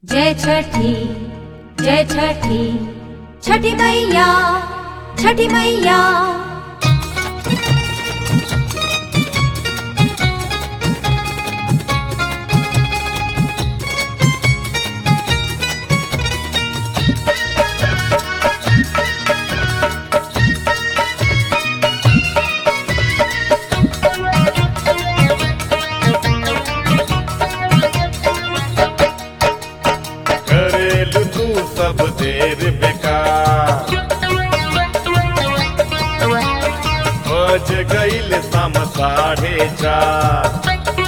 जय छठी जय छठी छठी मैया छठी मैया। करेलू तू सब देर बेकार, बज गईल शाम 4:30।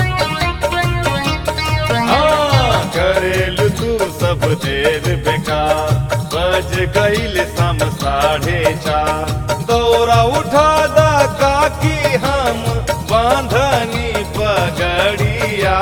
हाँ, करेलू तू सब देर बेकार, बज गईल शाम 4:30। दौरा उठा दा काकी हम बांधनी पगड़िया।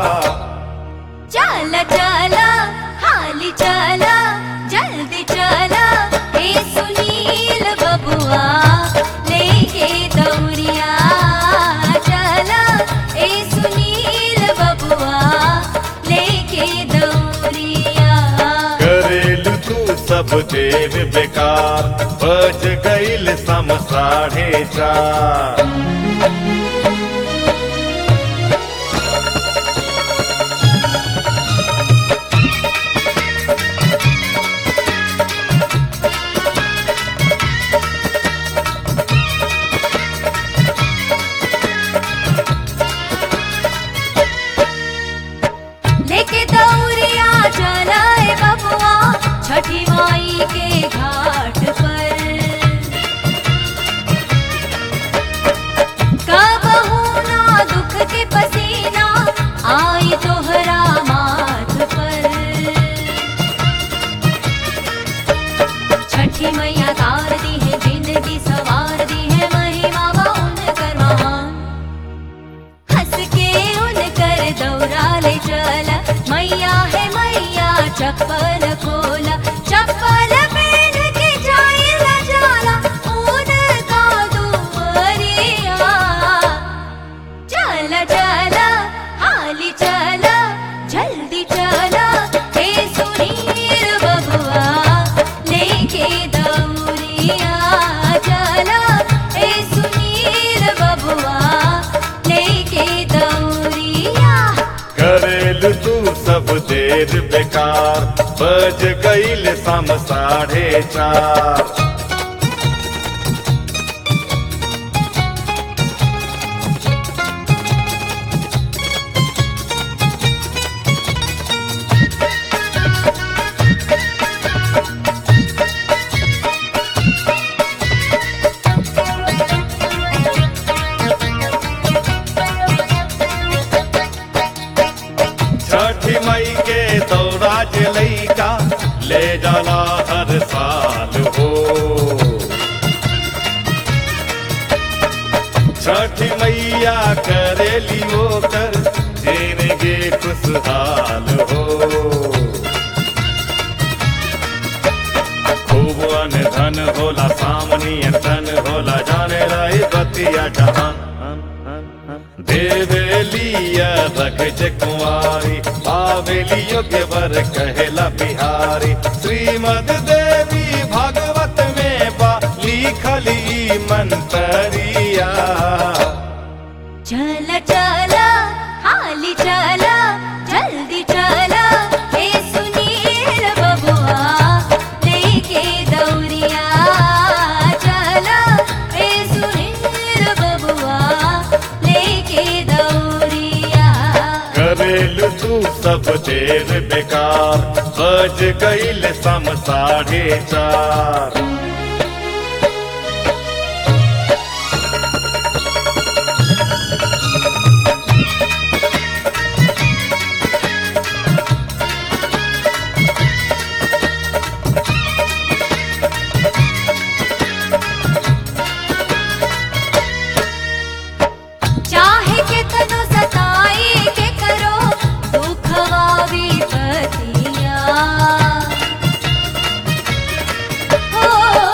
चला चला हाली चला जल्दी चला हे सुनील बबुआ लेके दौड़िया। चला हे सुनील बबुआ लेके दौड़िया। करेलू तू सब देर बेकार, बज गईल शाम 4:30। लेके दौड़िया चला हे बबुआ छठी माई के घाट पर। कबहू ना दुख के पसीना आई तोहरा माथ पर। छठी मैया तार दी है जिंदगी सवार दी है महिमा उनकर महान। हंस के उनकर दौरा ले चला मैया है मैया चप्पल खोला। चप्पल पहन के जाइला जाला उनका दुआरिया। चला चला हाली चला जल्दी चला हे सुनील बबुआ लेके दौड़िया। चला हे सुनील बबुआ लेके दौड़िया। करेलू तू सब देर बेकार, बज गईल शाम 4:30। छठी मई के दौरा जे लइका ले जाला हर साल हो। छठी मैया करेली ओकर जिंदगी खुशहाल हो। खूब अन धन होला सामनी धन होला जाने रही बतिया जहान। देवेलिया रख जे कुंवारी आवेलियो के वर कहेला बिहारी। श्रीमद देवी भागवत में बा लिखली मंतरिया। चला चला हाली चला जल्दी चला हे सुनील बबुआ लेके दौड़िया। चला हे सुनील बबुआ लेके दौड़िया। करेलू तू सब देर बेकार, बज गईल शाम 4:30। चाहे कितनो सताई के करो दुखवा विपतिया। हो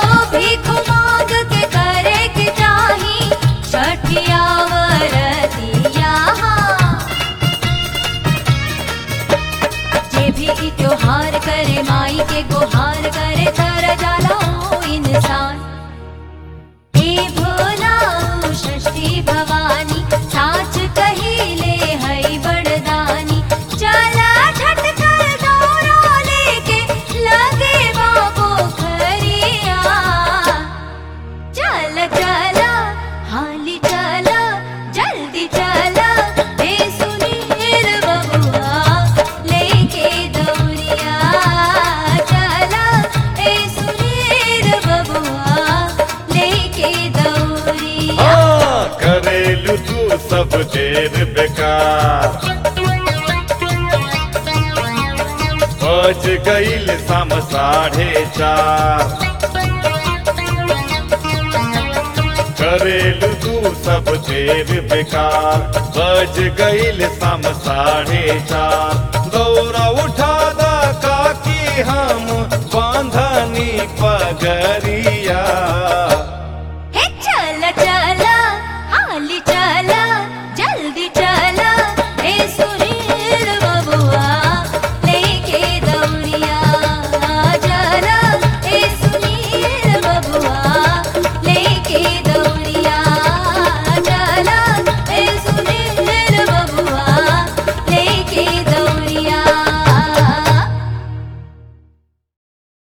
ई त्योहार करे माई के गुहार करे थर जाला ओ इंसान। ए भोला ओ षष्ठी भवानी साच कहिले हई बड़दानी। चला झट कर दौरा लेके लगे बाबो खरिया। चल चला हाली चला जल्दी चला हे सुनील बबुआ लेके दौरिया। चला हे सुनील बबुआ लेके दौरिया। करेलू तू सब देर बेकार, बज गईल शाम 4:30। करेलू तू सब देर बेकार, बज गईल शाम 4:30। दौरा उठा